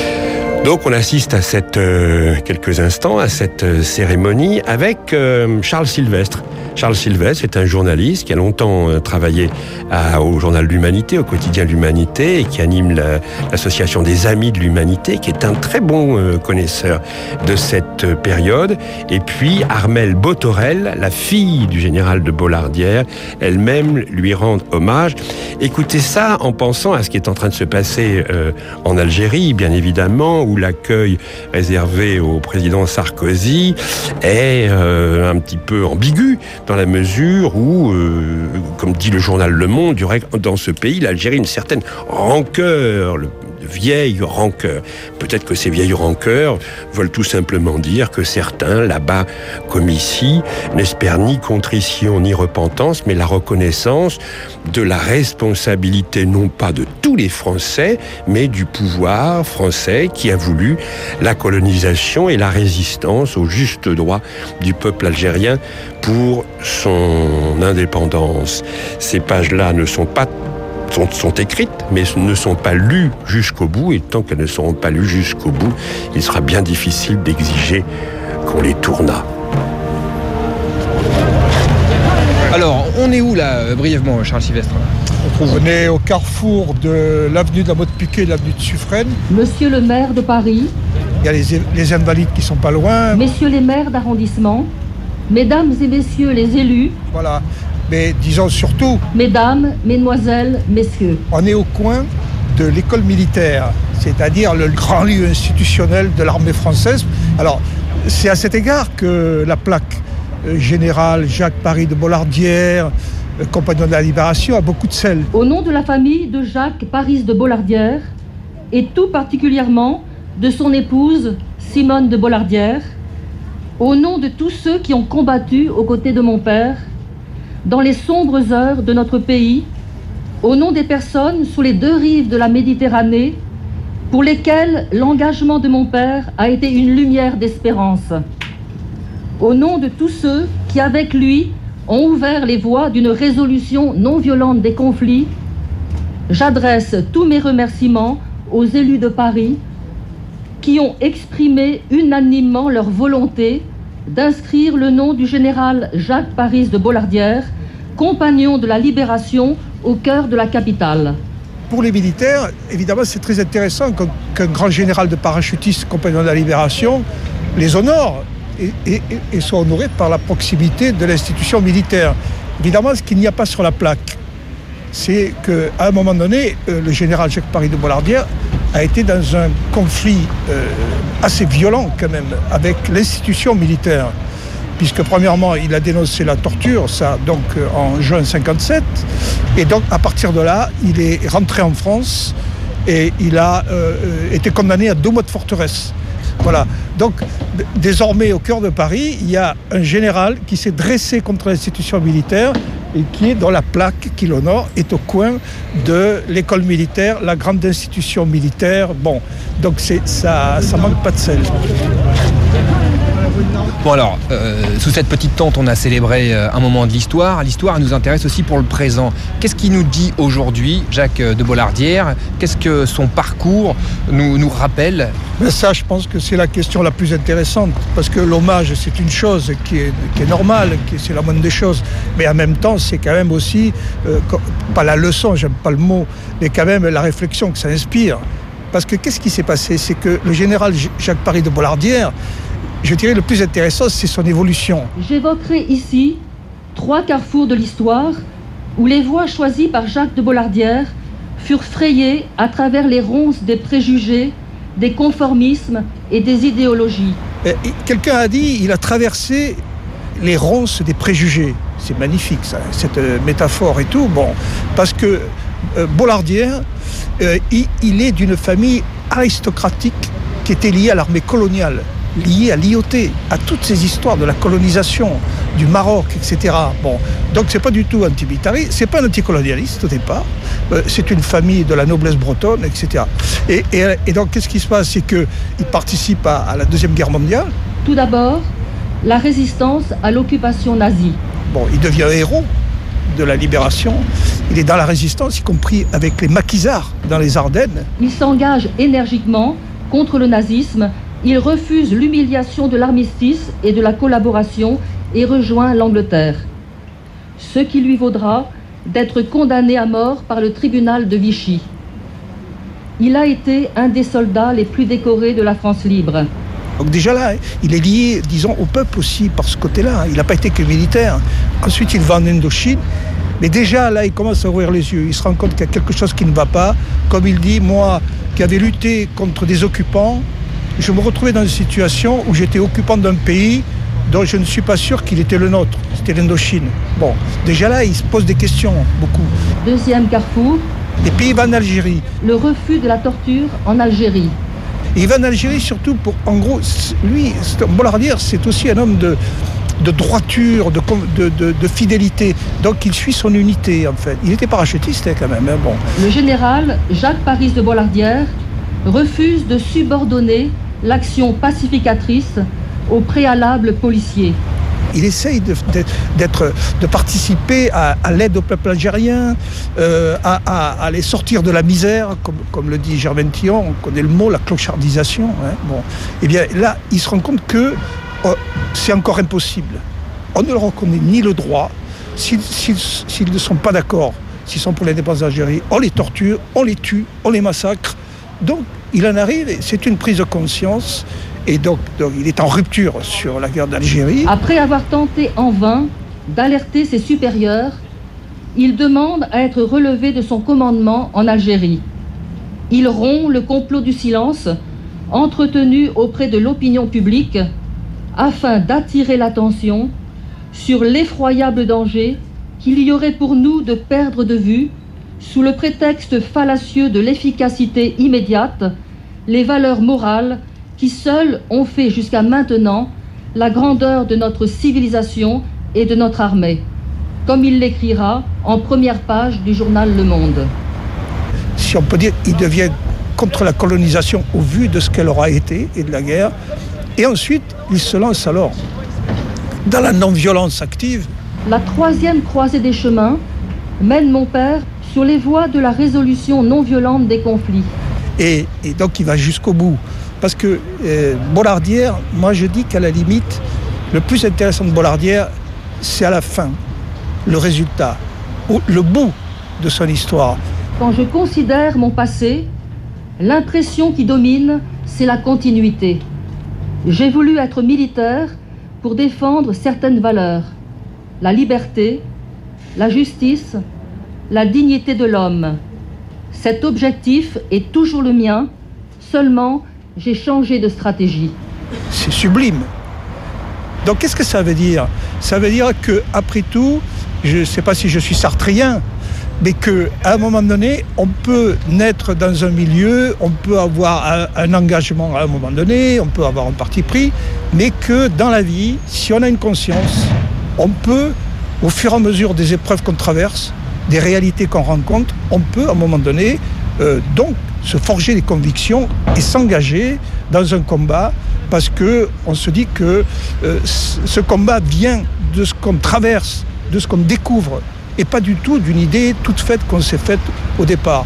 Donc on assiste à cette, euh, quelques instants à cette euh, cérémonie avec euh, Charles Sylvestre. Charles Sylvestre est un journaliste qui a longtemps euh, travaillé à, au Journal de l'Humanité, au quotidien de l'Humanité, et qui anime la, l'association des Amis de l'Humanité, qui est un très bon euh, connaisseur de cette euh, période. Et puis Armelle Botorel, la fille du général de Bollardière, elle-même lui rend hommage. Écoutez ça en pensant à ce qui est en train de se passer euh, en Algérie, bien évidemment, où l'accueil réservé au président Sarkozy est euh, un petit peu ambigu, dans la mesure où, euh, comme dit le journal Le Monde, il y aurait dans ce pays, l'Algérie, une certaine rancœur, le, de vieilles rancœurs. Peut-être que ces vieilles rancœurs veulent tout simplement dire que certains, là-bas comme ici, n'espèrent ni contrition ni repentance, mais la reconnaissance de la responsabilité, non pas de tous les Français, mais du pouvoir français qui a voulu la colonisation et la résistance au juste droit du peuple algérien pour son indépendance. Ces pages-là ne sont pas Sont, sont écrites, mais ne sont pas lues jusqu'au bout, et tant qu'elles ne seront pas lues jusqu'au bout, il sera bien difficile d'exiger qu'on les tournât. Alors, on est où là, brièvement, Charles Sylvestre ? On est au carrefour de l'avenue de la Motte-Piquet et de l'avenue de Suffren. Monsieur le maire de Paris. Il y a les, les invalides qui sont pas loin. Messieurs les maires d'arrondissement. Mesdames et messieurs les élus. Voilà. Mais disons surtout... Mesdames, mesdemoiselles, messieurs. On est au coin de l'école militaire, c'est-à-dire le grand lieu institutionnel de l'armée française. Alors, c'est à cet égard que la plaque euh, Général Jacques Paris de Bollardière, euh, compagnon de la Libération, a beaucoup de sel. Au nom de la famille de Jacques Paris de Bollardière, et tout particulièrement de son épouse Simone de Bollardière, au nom de tous ceux qui ont combattu aux côtés de mon père, dans les sombres heures de notre pays, au nom des personnes sous les deux rives de la Méditerranée, pour lesquelles l'engagement de mon père a été une lumière d'espérance. Au nom de tous ceux qui, avec lui, ont ouvert les voies d'une résolution non violente des conflits, j'adresse tous mes remerciements aux élus de Paris qui ont exprimé unanimement leur volonté d'inscrire le nom du général Jacques Paris de Bollardière, compagnon de la Libération, au cœur de la capitale. Pour les militaires, évidemment, c'est très intéressant qu'un grand général de parachutistes, compagnon de la Libération, les honore et, et, et soit honoré par la proximité de l'institution militaire. Évidemment, ce qu'il n'y a pas sur la plaque, c'est qu'à un moment donné, euh, le général Jacques Paris de Bollardière a été dans un conflit euh, assez violent quand même avec l'institution militaire. Puisque premièrement, il a dénoncé la torture, ça donc euh, en juin cinquante-sept, et donc à partir de là, il est rentré en France et il a euh, été condamné à deux mois de forteresse. Voilà. Donc d- désormais, au cœur de Paris, il y a un général qui s'est dressé contre l'institution militaire et qui est dans la plaque qui l'honore, est au coin de l'école militaire, la grande institution militaire. Bon, donc c'est, ça, ça manque pas de sel. Bon alors, euh, sous cette petite tente, on a célébré euh, un moment de l'histoire. L'histoire nous intéresse aussi pour le présent. Qu'est-ce qui nous dit aujourd'hui, Jacques de Bollardière? Qu'est-ce que son parcours nous, nous rappelle? Mais ça, je pense que c'est la question la plus intéressante, parce que l'hommage, c'est une chose qui est, qui est normale, qui est, c'est la moindre des choses, mais en même temps, c'est quand même aussi, euh, pas la leçon, j'aime pas le mot, mais quand même la réflexion que ça inspire. Parce que qu'est-ce qui s'est passé? C'est que le général Jacques Paris de Bollardière, je dirais le plus intéressant, c'est son évolution. J'évoquerai ici trois carrefours de l'histoire où les voies choisies par Jacques de Bollardière furent frayées à travers les ronces des préjugés, des conformismes et des idéologies. Et quelqu'un a dit, il a traversé les ronces des préjugés. C'est magnifique, ça, cette métaphore et tout. Bon, parce que euh, Bollardière, euh, il, il est d'une famille aristocratique qui était liée à l'armée coloniale, liée à l'I O T, à toutes ces histoires de la colonisation du Maroc, et cetera. Bon, donc c'est pas du tout antimilitariste, c'est pas un anticolonialiste au départ. Euh, c'est une famille de la noblesse bretonne, et cetera. Et, et, et donc qu'est-ce qui se passe, c'est que il participe à, à la deuxième guerre mondiale. Tout d'abord, la résistance à l'occupation nazie. Bon, il devient héros de la libération. Il est dans la résistance, y compris avec les maquisards dans les Ardennes. Il s'engage énergiquement contre le nazisme. Il refuse l'humiliation de l'armistice et de la collaboration et rejoint l'Angleterre. Ce qui lui vaudra d'être condamné à mort par le tribunal de Vichy. Il a été un des soldats les plus décorés de la France libre. Donc déjà là, il est lié, disons, au peuple aussi par ce côté-là. Il n'a pas été que militaire. Ensuite, il va en Indochine. Mais déjà, là, il commence à ouvrir les yeux. Il se rend compte qu'il y a quelque chose qui ne va pas. Comme il dit, moi, qui avais lutté contre des occupants, je me retrouvais dans une situation où j'étais occupant d'un pays dont je ne suis pas sûr qu'il était le nôtre. C'était l'Indochine. Bon, déjà là, il se pose des questions, beaucoup. Deuxième carrefour. Et puis il va en Algérie. Le refus de la torture en Algérie. Et il va en Algérie surtout pour, en gros, lui, Bollardière, c'est aussi un homme de, de droiture, de, de, de, de fidélité. Donc il suit son unité, en fait. Il était parachutiste, quand même. Hein, bon. Le général Jacques Paris de Bollardière refuse de subordonner l'action pacificatrice au préalable policier. Il essaye de, de, d'être, de participer à, à l'aide au peuple algérien, euh, à, à, à les sortir de la misère, comme, comme le dit Germaine Tillon, on connaît le mot, la clochardisation. Hein, bon. Et bien là, il se rend compte que oh, c'est encore impossible. On ne leur reconnaît ni le droit, s'ils, s'ils, s'ils ne sont pas d'accord, quand ils sont pour l'indépendance d'Algérie, on les torture, on les tue, on les massacre. Donc, il en arrive, c'est une prise de conscience, et donc, donc il est en rupture sur la guerre d'Algérie. Après avoir tenté en vain d'alerter ses supérieurs, il demande à être relevé de son commandement en Algérie. Il rompt le complot du silence entretenu auprès de l'opinion publique afin d'attirer l'attention sur l'effroyable danger qu'il y aurait pour nous de perdre de vue, sous le prétexte fallacieux de l'efficacité immédiate, les valeurs morales qui seules ont fait jusqu'à maintenant la grandeur de notre civilisation et de notre armée, comme il l'écrira en première page du journal Le Monde. Si on peut dire, il devient contre la colonisation au vu de ce qu'elle aura été et de la guerre, et ensuite il se lance alors dans la non-violence active. La troisième croisée des chemins mène mon père sur les voies de la résolution non violente des conflits. Et, et donc il va jusqu'au bout. Parce que euh, Bollardière, moi je dis qu'à la limite, le plus intéressant de Bollardière, c'est à la fin, le résultat, le bout de son histoire. Quand je considère mon passé, l'impression qui domine, c'est la continuité. J'ai voulu être militaire pour défendre certaines valeurs, la liberté, la justice, la dignité de l'homme. Cet objectif est toujours le mien, seulement j'ai changé de stratégie. C'est sublime. Donc qu'est-ce que ça veut dire? Ça veut dire qu'après tout, je ne sais pas si je suis sartrien, mais qu'à un moment donné, on peut naître dans un milieu, on peut avoir un, un engagement à un moment donné, on peut avoir un parti pris, mais que dans la vie, si on a une conscience, on peut, au fur et à mesure des épreuves qu'on traverse, des réalités qu'on rencontre, on peut à un moment donné euh, donc se forger des convictions et s'engager dans un combat, parce qu'on se dit que euh, ce combat vient de ce qu'on traverse, de ce qu'on découvre, et pas du tout d'une idée toute faite qu'on s'est faite au départ.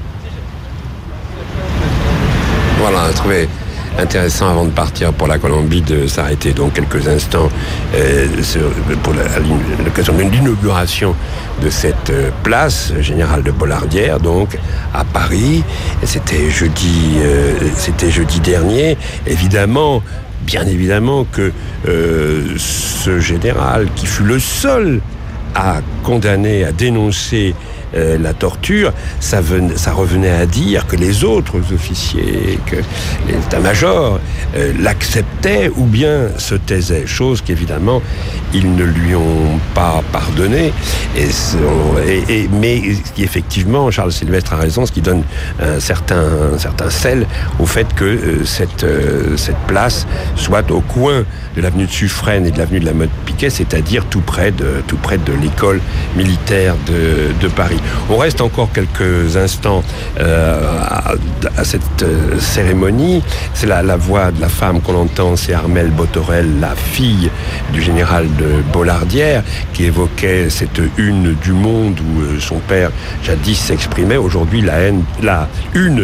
Voilà, je trouvais intéressant avant de partir pour la Colombie de s'arrêter donc quelques instants euh, sur, pour la, l'occasion de l'inauguration de cette euh, place générale de Bollardière, donc à Paris. Et c'était jeudi, euh, c'était jeudi dernier. Évidemment, bien évidemment que euh, ce général qui fut le seul à condamner, à dénoncer euh, la torture, ça, venait, ça revenait à dire que les autres officiers, que l'état-major euh, l'acceptaient ou bien se taisaient, chose qu'évidemment ils ne lui ont pas pardonné. Et, et, et, mais effectivement, Charles Sylvestre a raison, ce qui donne un certain, un certain sel au fait que euh, cette, euh, cette place soit au coin de l'avenue de Suffren et de l'avenue de la Motte-Piquet, c'est-à-dire tout près de, tout près de l'école militaire de, de Paris. On reste encore quelques instants euh, à, à cette euh, cérémonie. C'est la, la voix de la femme qu'on entend, c'est Armelle Botorel, la fille du général de Bollardière, qui évoquait cette une du Monde où euh, son père jadis s'exprimait. Aujourd'hui, la haine, la une,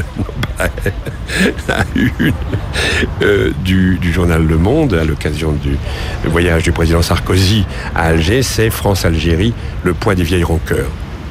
la une euh, du, du journal Le Monde, à l'occasion du voyage du président Sarkozy à Alger, c'est France-Algérie, le poids des vieilles rancœurs.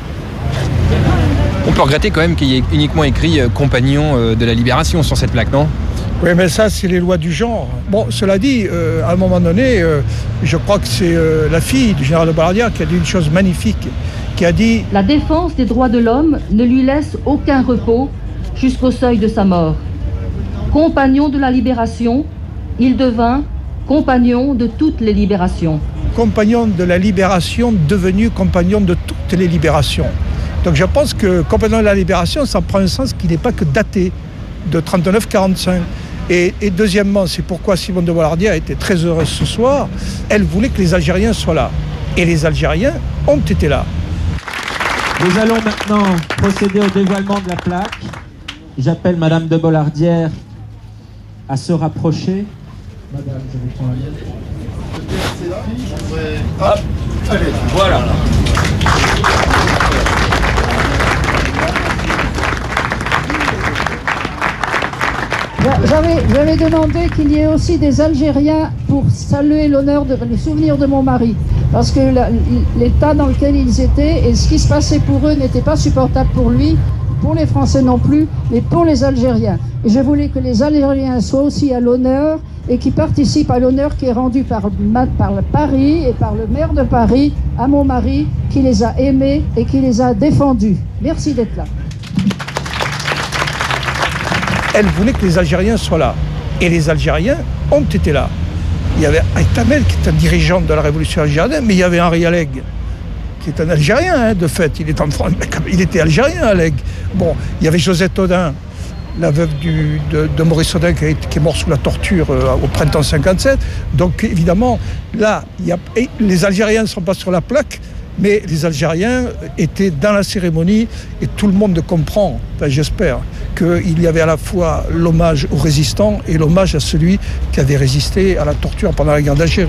On peut regretter quand même qu'il y ait uniquement écrit euh, compagnon euh, de la Libération sur cette plaque, non? Oui, mais ça, c'est les lois du genre. Bon, cela dit, euh, à un moment donné, euh, je crois que c'est euh, la fille du général de Bollardière qui a dit une chose magnifique, qui a dit « La défense des droits de l'homme ne lui laisse aucun repos jusqu'au seuil de sa mort. Compagnon de la Libération, il devint compagnon de toutes les libérations. » Compagnon de la Libération, devenu compagnon de toutes les libérations. Donc je pense que compagnon de la Libération, ça prend un sens qui n'est pas que daté de trente-neuf quarante-cinq. Et, et deuxièmement, c'est pourquoi Simone de Bollardière était très heureuse ce soir. Elle voulait que les Algériens soient là. Et les Algériens ont été là. Nous allons maintenant procéder au dévoilement de la plaque. J'appelle Madame de Bollardière à se rapprocher. Madame, je vous prends la Hop, allez, voilà. J'avais, j'avais demandé qu'il y ait aussi des Algériens pour saluer l'honneur, de, le souvenir de mon mari. Parce que la, l'état dans lequel ils étaient et ce qui se passait pour eux n'était pas supportable pour lui, pour les Français non plus, mais pour les Algériens. Et je voulais que les Algériens soient aussi à l'honneur et qui participent à l'honneur qui est rendu par, par le Paris et par le maire de Paris à mon mari, qui les a aimés et qui les a défendus. Merci d'être là. Elle voulait que les Algériens soient là. Et les Algériens ont été là. Il y avait Aïtamel, qui est un dirigeant de la révolution algérienne, mais il y avait Henri Alleg, qui est un Algérien, hein, de fait. Il, est en France, il était Algérien, Alleg. Bon, il y avait Josette Audin, la veuve du, de, de Maurice Audin, qui, qui est mort sous la torture euh, au printemps cinquante-sept. Donc, évidemment, là, il y a, les Algériens ne sont pas sur la plaque, mais les Algériens étaient dans la cérémonie et tout le monde comprend, enfin, j'espère, qu'il y avait à la fois l'hommage aux résistants et l'hommage à celui qui avait résisté à la torture pendant la guerre d'Algérie.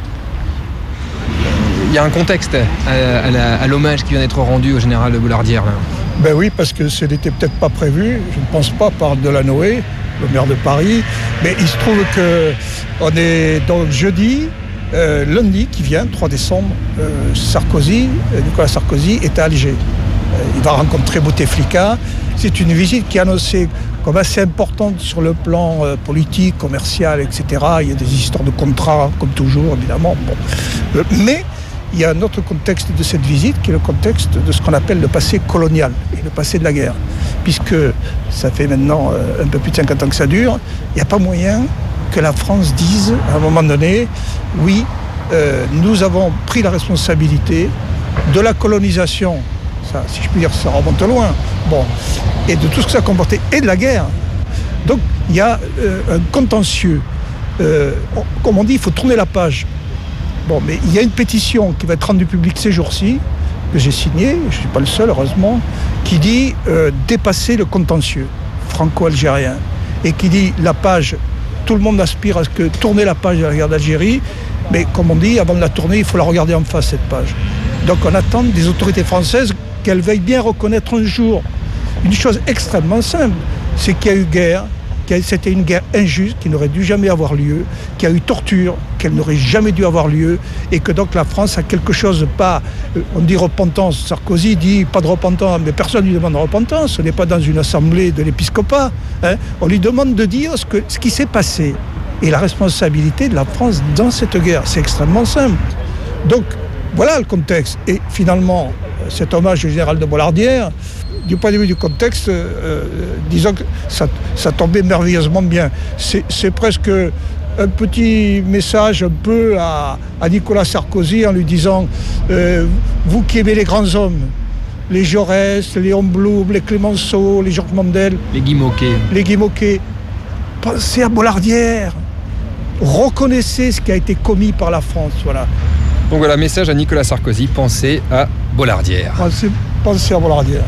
Il y a un contexte à, à, la, à l'hommage qui vient d'être rendu au général de Bollardière. Là. Ben oui, parce que ce n'était peut-être pas prévu, je ne pense pas, par Delanoë, le maire de Paris, mais il se trouve qu'on est donc jeudi, Euh, lundi qui vient, trois décembre, euh, Sarkozy, euh, Nicolas Sarkozy est à Alger. Euh, il va rencontrer Bouteflika. C'est une visite qui est annoncée comme assez importante sur le plan euh, politique, commercial, et cetera. Il y a des histoires de contrats, comme toujours, évidemment. Bon. Euh, mais il y a un autre contexte de cette visite qui est le contexte de ce qu'on appelle le passé colonial et le passé de la guerre. Puisque ça fait maintenant euh, un peu plus de cinquante ans que ça dure, il n'y a pas moyen que la France dise, à un moment donné, oui, euh, nous avons pris la responsabilité de la colonisation, ça, si je puis dire, ça remonte loin, bon, et de tout ce que ça comportait, et de la guerre. Donc, il y a euh, un contentieux. Euh, comme on dit, il faut tourner la page. Bon, mais il y a une pétition qui va être rendue publique ces jours-ci, que j'ai signée, je ne suis pas le seul, heureusement, qui dit euh, dépasser le contentieux franco-algérien, et qui dit la page. Tout le monde aspire à ce que tourner la page de la guerre d'Algérie, mais comme on dit, avant de la tourner, il faut la regarder en face, cette page. Donc on attend des autorités françaises qu'elles veuillent bien reconnaître un jour une chose extrêmement simple, c'est qu'il y a eu guerre, que c'était une guerre injuste, qui n'aurait dû jamais avoir lieu, qu'il y a eu torture, qu'elle n'aurait jamais dû avoir lieu, et que donc la France a quelque chose de pas... On dit repentance, Sarkozy dit pas de repentance, mais personne ne lui demande de repentance, on n'est pas dans une assemblée de l'épiscopat, hein. On lui demande de dire ce, que, ce qui s'est passé, et la responsabilité de la France dans cette guerre, c'est extrêmement simple. Donc, voilà le contexte, et finalement, cet hommage au général de Bollardière, du point de vue du contexte, euh, disons que ça, ça tombait merveilleusement bien. C'est, c'est presque un petit message un peu à, à Nicolas Sarkozy en lui disant euh, vous qui aimez les grands hommes, les Jaurès, les Léon Blum, les Clémenceau, les Georges Mandel, les Guy Môquet, les Guy Môquet, pensez à Bollardière, reconnaissez ce qui a été commis par la France, voilà. Donc voilà, message à Nicolas Sarkozy, pensez à Bollardière. Pensez, pensez à Bollardière.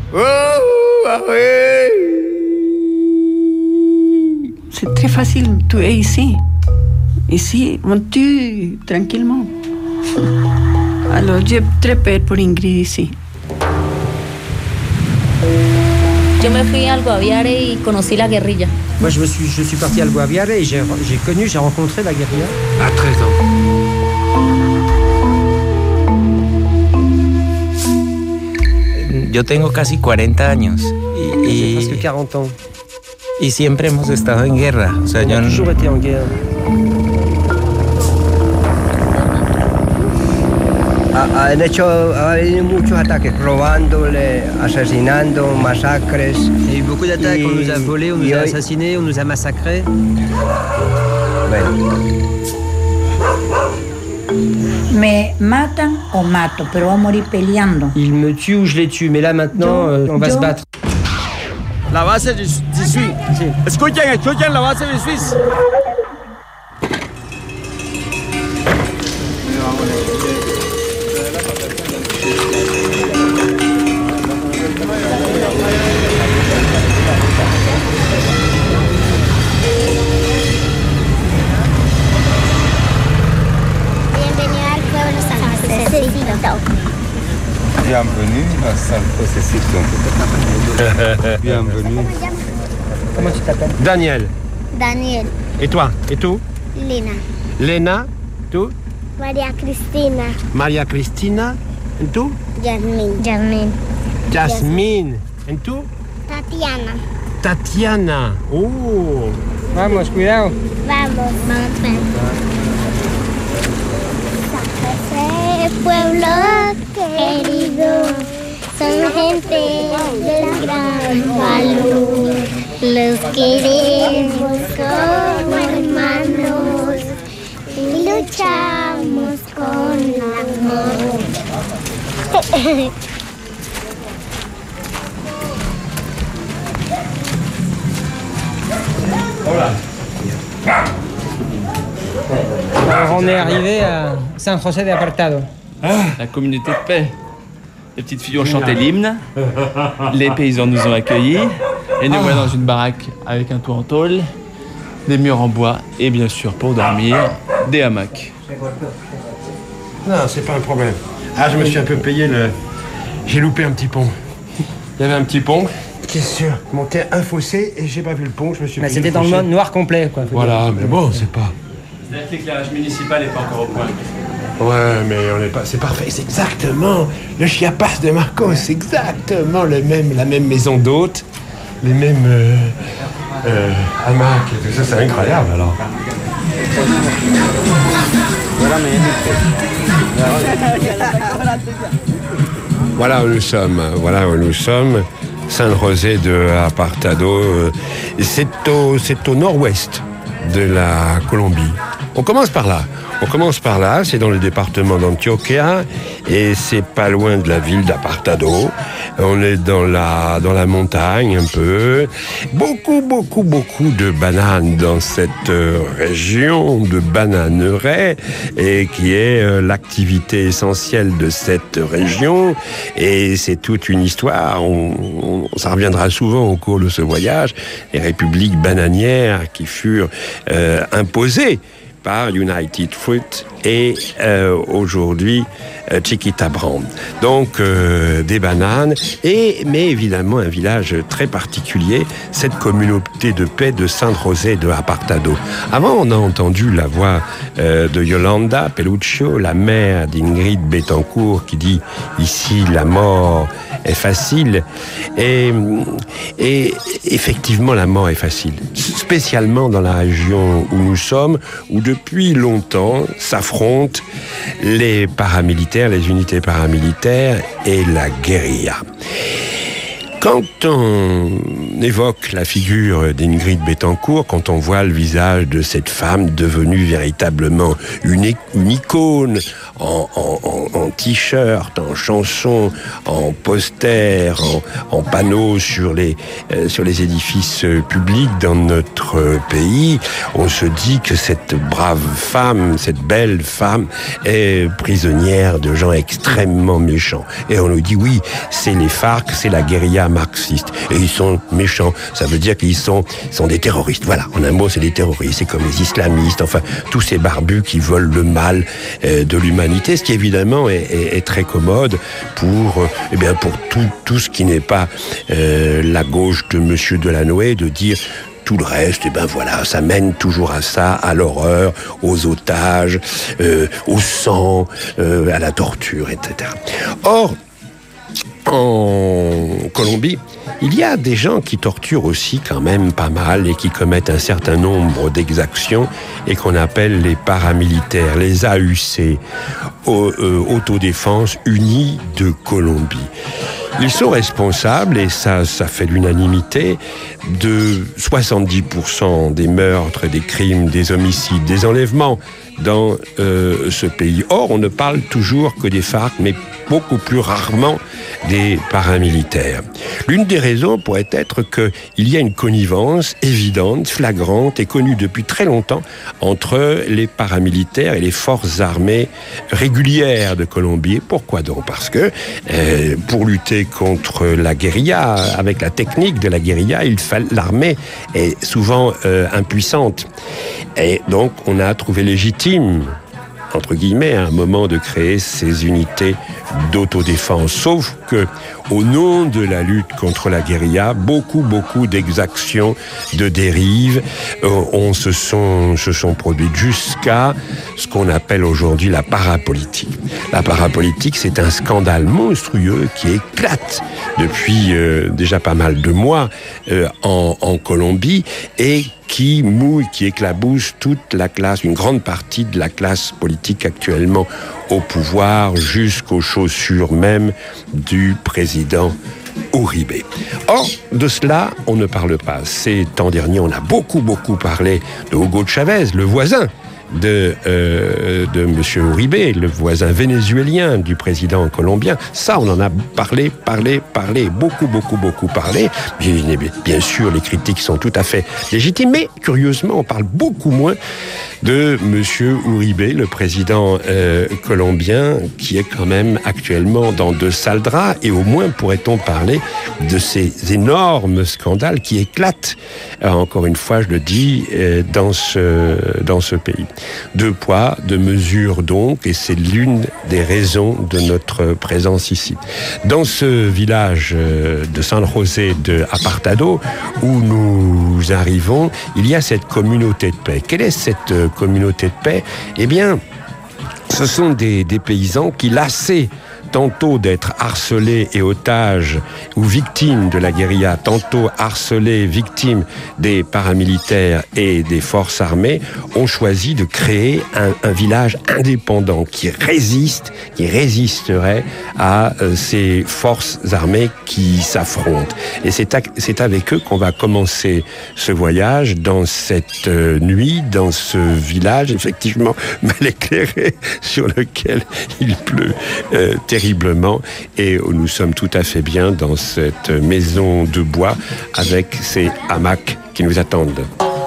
C'est très facile, tu es ici. Ici, on tue tranquillement. Alors, j'ai très peur pour Ingrid ici. Yo me fui al Guaviare y conocí la guerrilla. Moi, je, me suis, je suis parti al Guaviare et j'ai, j'ai connu, j'ai rencontré la guérilla. À treize ans. Yo tengo casi cuarenta años y, y, presque quarante ans. Y siempre hemos estado en guerra. O sea, On yo a toujours été en guerre. Han hecho, ha habido muchos ataques, robándole, asesinando, masacres. Il y a eu beaucoup d'attaques, on nous a volés, on nous a assassinés, on nous a massacrés. Bueno. Me matan o mato, pero voy a morir peleando. Ils me tuent ou je les tue, mais là maintenant, Yo, euh, on va yo... se battre. La base du, du Suisse. Sí. Escuchen, escuchen la base du Suisse. Bienvenue à San Josecito. Bienvenue. Comment tu t'appelles? Daniel. Daniel. Et toi? Et tout? Lena. Lena? Tout? Maria Cristina. Maria Cristina? Et tout? Jasmine. Jasmine. Jasmine. Et tout? Tatiana. Tatiana. Oh. Vamos, cuidado. Vamos. Vamos. Ese pueblo querido son gente de gran valor. Los queremos como hermanos y luchamos con amor. Alors, on est arrivé à San José de Apartado. La communauté de paix. Les petites filles ont chanté l'hymne, les paysans nous ont accueillis, et nous voilà dans une baraque avec un toit en tôle, des murs en bois, et bien sûr, pour dormir, des hamacs. Non, c'est pas un problème. Ah, je me suis un peu payé le... J'ai loupé un petit pont. Il y avait un petit pont. Qu'est-ce sûr, monté un fossé et j'ai pas vu le pont, je me suis Mais payé c'était le dans le fossé. mode noir complet, quoi. Voilà, mais bon, c'est pas... L'éclairage municipal n'est pas encore au point. Ouais, mais on n'est pas... C'est parfait, c'est exactement le Chiapas de Marcos, c'est exactement le même, la même maison d'hôte, les mêmes euh, euh, hamacs et tout ça, c'est incroyable alors. Voilà où nous sommes, voilà où nous sommes, San José de Apartado, c'est au, c'est au nord-ouest de la Colombie. On commence par là. On commence par là, c'est dans le département d'Antioquia et c'est pas loin de la ville d'Apartado. On est dans la, dans la montagne un peu. Beaucoup, beaucoup, beaucoup de bananes dans cette euh, région de bananeraies et qui est euh, l'activité essentielle de cette région. Et c'est toute une histoire. On, on, ça reviendra souvent au cours de ce voyage. Les républiques bananières qui furent euh, imposées par United Fruit et euh, aujourd'hui euh, Chiquita Brand. Donc euh, des bananes et mais évidemment un village très particulier, cette communauté de paix de San José de Apartado. Avant on a entendu la voix euh, de Yolanda Peluccio, la mère d'Ingrid Betancourt qui dit ici la mort est facile et, et effectivement la mort est facile, spécialement dans la région où nous sommes, où depuis longtemps s'affrontent les paramilitaires, les unités paramilitaires et la guérilla. Quand on évoque la figure d'Ingrid Betancourt, quand on voit le visage de cette femme devenue véritablement une, une icône en, en, en, en t-shirt, en chanson, en poster, en, en panneaux sur les, euh, sur les édifices publics dans notre pays, on se dit que cette brave femme, cette belle femme est prisonnière de gens extrêmement méchants. Et on nous dit oui, c'est les FARC, c'est la guérilla marxistes. Et ils sont méchants. Ça veut dire qu'ils sont, sont des terroristes. Voilà, en un mot, c'est des terroristes. C'est comme les islamistes, enfin, tous ces barbus qui veulent le mal euh, de l'humanité, ce qui évidemment est, est, est très commode pour, euh, eh bien, pour tout, tout ce qui n'est pas euh, la gauche de Monsieur Delanoë, de dire tout le reste, et ben voilà, ça mène toujours à ça, à l'horreur, aux otages, euh, au sang, euh, à la torture, et cetera. Or, en Colombie, il y a des gens qui torturent aussi quand même pas mal et qui commettent un certain nombre d'exactions et qu'on appelle les paramilitaires, les A U C, Autodéfense Unie de Colombie. Ils sont responsables, et ça, ça fait l'unanimité, de soixante-dix pour cent des meurtres, des crimes, des homicides, des enlèvements dans euh, ce pays. Or, on ne parle toujours que des FARC, mais beaucoup plus rarement des paramilitaires. L'une des raisons pourrait être qu'il y a une connivence évidente, flagrante et connue depuis très longtemps entre les paramilitaires et les forces armées régulières de Colombie. Pourquoi donc ? Parce que euh, pour lutter contre la guérilla, avec la technique de la guérilla, il fallait, l'armée est souvent euh, impuissante. Et donc on a trouvé légitime entre guillemets, à un moment de créer ces unités d'autodéfense. Sauf que, au nom de la lutte contre la guérilla, beaucoup, beaucoup d'exactions, de dérives, euh, on se sont, se sont produites jusqu'à ce qu'on appelle aujourd'hui la parapolitique. La parapolitique, c'est un scandale monstrueux qui éclate depuis euh, déjà pas mal de mois euh, en, en Colombie et qui mouille, qui éclabousse toute la classe, une grande partie de la classe politique actuellement au pouvoir, jusqu'aux chaussures même du président Uribe. Or, de cela, on ne parle pas. Ces temps derniers, on a beaucoup, beaucoup parlé de Hugo Chavez, le voisin de, euh, de M. Uribe, le voisin vénézuélien du président colombien. Ça, on en a parlé, parlé, parlé, beaucoup, beaucoup, beaucoup parlé. Bien, bien sûr, les critiques sont tout à fait légitimes, mais curieusement, on parle beaucoup moins de M. Uribe, le président euh, colombien, qui est quand même actuellement dans de sales draps, et au moins pourrait-on parler de ces énormes scandales qui éclatent, euh, encore une fois, je le dis, euh, dans ce, dans ce pays. Deux poids, deux mesures donc, et c'est l'une des raisons de notre présence ici. Dans ce village de San José de Apartado, où nous arrivons, il y a cette communauté de paix. Quelle est cette communauté de paix? Eh bien, ce sont des, des paysans qui, lassés tantôt d'être harcelés et otages ou victimes de la guérilla, tantôt harcelés, victimes des paramilitaires et des forces armées, ont choisi de créer un, un village indépendant qui résiste, qui résisterait à euh, ces forces armées qui s'affrontent. Et c'est, à, c'est avec eux qu'on va commencer ce voyage dans cette euh, nuit, dans ce village effectivement mal éclairé, sur lequel il pleut euh, terriblement, et nous sommes tout à fait bien dans cette maison de bois avec ces hamacs qui nous attendent.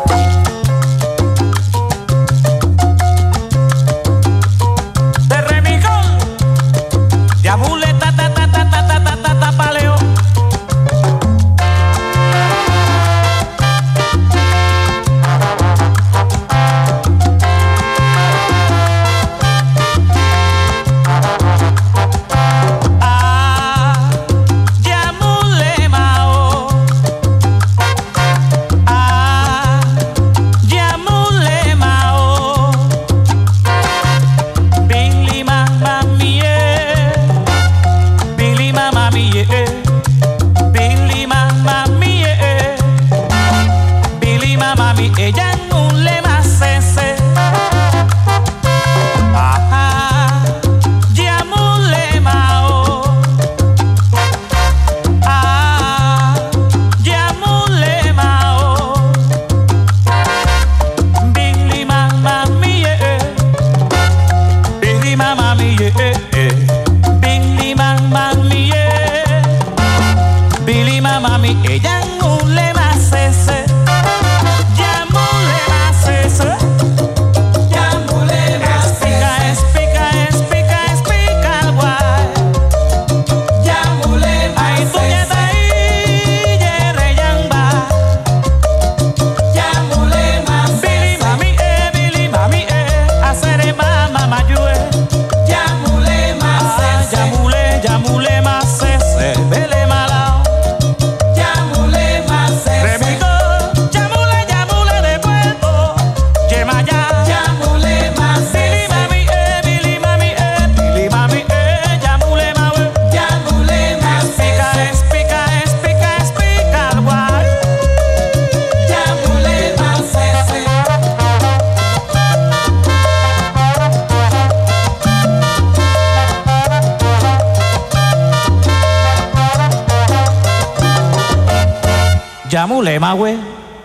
Yamulema, güey.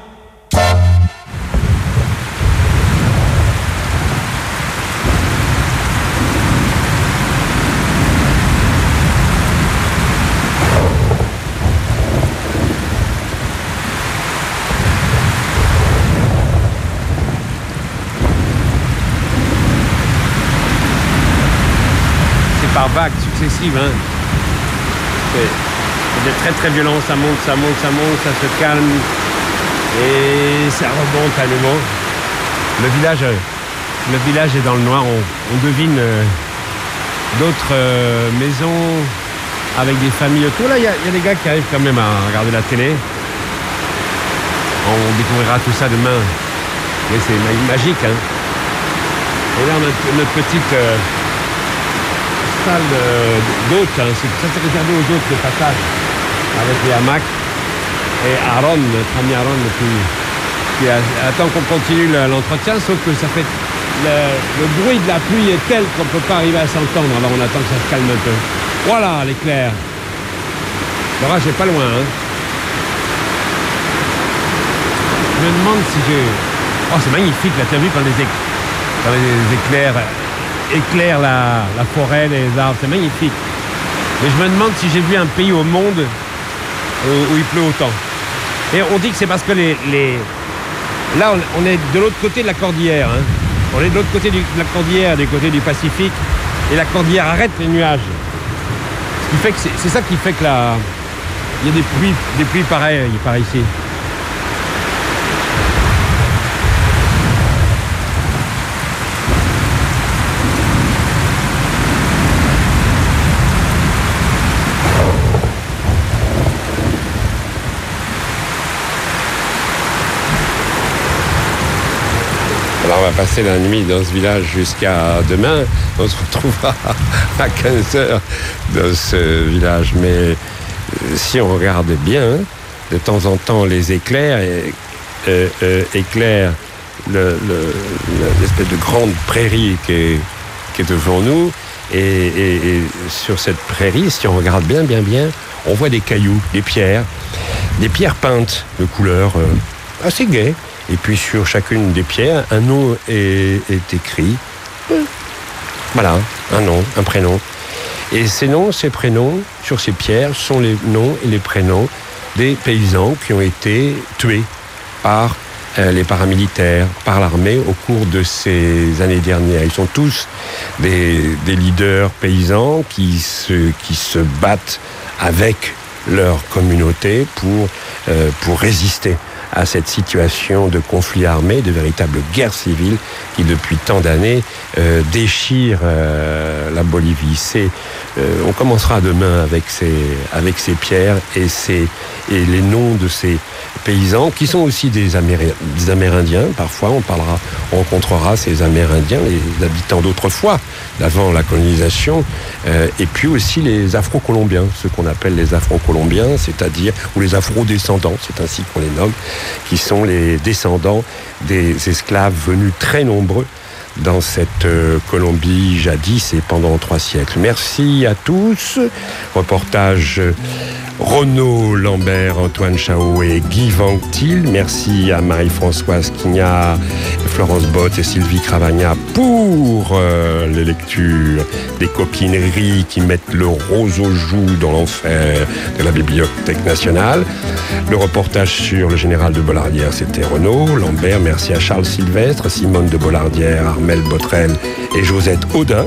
C'est par vagues successives, hein. C'est... C'est très très violent, ça monte, ça monte, ça monte, ça se calme et ça remonte à nouveau. Le village le village est dans le noir. On, on devine euh, d'autres euh, maisons avec des familles autour. Là, il y, y a des gars qui arrivent quand même à regarder la télé. On découvrira tout ça demain. Mais c'est magique, hein. Et là, on a notre petite euh, salle euh, d'hôtes. Hein. C'est, ça, c'est réservé aux hôtes de passage, avec les hamacs. Et Aaron, notre ami Aaron, qui, qui attend qu'on continue l'entretien, sauf que ça fait le, le bruit de la pluie est tel qu'on ne peut pas arriver à s'entendre. Alors on attend que ça se calme un peu. Voilà, l'éclair. L'orage n'est pas loin, hein. Je me demande si j'ai... Oh, c'est magnifique, là, tu as vu quand les, éc... quand les éclairs éclairent la, la forêt, les arbres, c'est magnifique. Mais je me demande si j'ai vu un pays au monde où, où il pleut autant. Et on dit que c'est parce que les... les... Là, on est de l'autre côté de la cordillère, hein. On est de l'autre côté du, de la cordillère, du côté du Pacifique, et la cordillère arrête les nuages. Ce qui fait que c'est, c'est ça qui fait que la... il y a des pluies, des pluies pareilles par ici. Alors on va passer la nuit dans ce village jusqu'à demain. On se retrouvera à quinze heures dans ce village. Mais si on regarde bien, de temps en temps les éclairs euh, euh, éclairent le, le, l'espèce de grande prairie qui est, qui est devant nous. Et, et, et sur cette prairie, si on regarde bien, bien, bien, on voit des cailloux, des pierres, des pierres peintes de couleurs euh, assez gaies. Et puis sur chacune des pierres, un nom est, est écrit. Voilà, un nom, un prénom. Et ces noms, ces prénoms, sur ces pierres, sont les noms et les prénoms des paysans qui ont été tués par euh, les paramilitaires, par l'armée au cours de ces années dernières. Ils sont tous des, des leaders paysans qui se, qui se battent avec leur communauté pour, euh, pour résister à cette situation de conflit armé, de véritable guerre civile qui depuis tant d'années euh, déchire euh, la Bolivie. C'est, euh, on commencera demain avec ces, avec ces pierres et, ces, et les noms de ces paysans qui sont aussi des, Améri- des Amérindiens. Parfois on parlera, on rencontrera ces Amérindiens, les habitants d'autrefois, d'avant la colonisation, euh, et puis aussi les Afro-Colombiens, ceux qu'on appelle les Afro-Colombiens, c'est-à-dire, ou les Afro-descendants, c'est ainsi qu'on les nomme, qui sont les descendants des esclaves venus très nombreux dans cette euh, Colombie jadis et pendant trois siècles. Merci à tous. Reportage euh, Renaud Lambert, Antoine Chao et Guy Vanctil. Merci à Marie-Françoise Quignard, Florence Bott et Sylvie Cravagna pour euh, les lectures des coquineries qui mettent le rose aux joues dans l'enfer de la Bibliothèque nationale. Le reportage sur le général de Bollardière, c'était Renaud Lambert. Merci à Charles Sylvestre, Simone de Bollardière, Armelle Botrel et Josette Audin.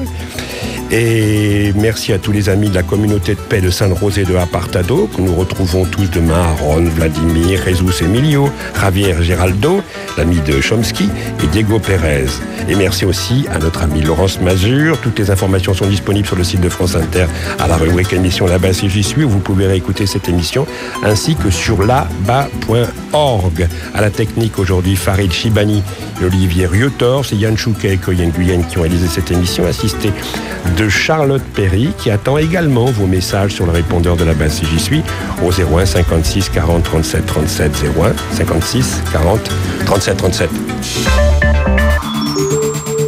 Et merci à tous les amis de la communauté de paix de San-José de Apartado, que nous retrouvons tous demain, Aaron, Vladimir, Jesus Emilio, Javier Geraldo, l'ami de Chomsky et Diego Pérez. Et merci aussi à notre ami Laurence Mazur. Toutes les informations sont disponibles sur le site de France Inter à la rubrique émission Là-bas si j'y suis, où vous pouvez réécouter cette émission, ainsi que sur là-bas point org. À la technique aujourd'hui, Farid Chibani et Olivier Riotor. C'est Yann Chouquet et Coyen Guyenne qui ont réalisé cette émission, assisté de Charlotte Perry, qui attend également vos messages sur le répondeur de Là-bas si j'y suis, au zéro un cinquante-six quarante trente-sept trente-sept, zéro un cinquante-six quarante trente-sept trente-sept.